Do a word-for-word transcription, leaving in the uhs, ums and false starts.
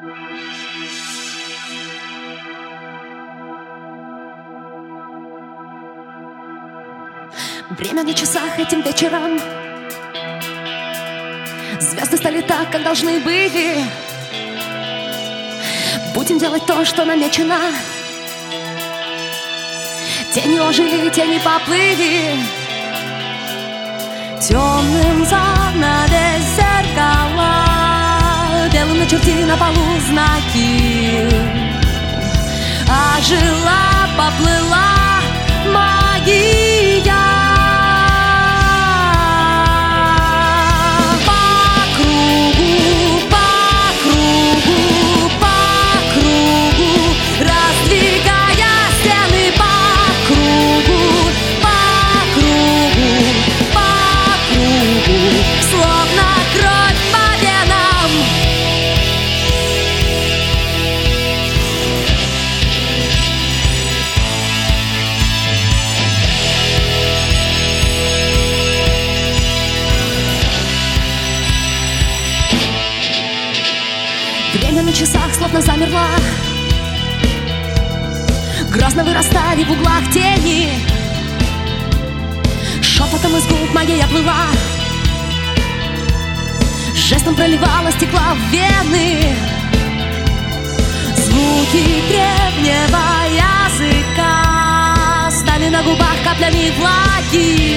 Время на часах этим вечером. Звезды стали так, как должны были. Будем делать то, что намечено. Тени ожили, тени поплыли. Темным занавес зеркала, белым начерти на полу знаки. Ожила, поплыла магия. Время на часах словно замерла. Грозно вырастали в углах тени. Шепотом из губ моей оплыла. Жестом проливала стекла в вены. Звуки древнего языка стали на губах каплями влаги.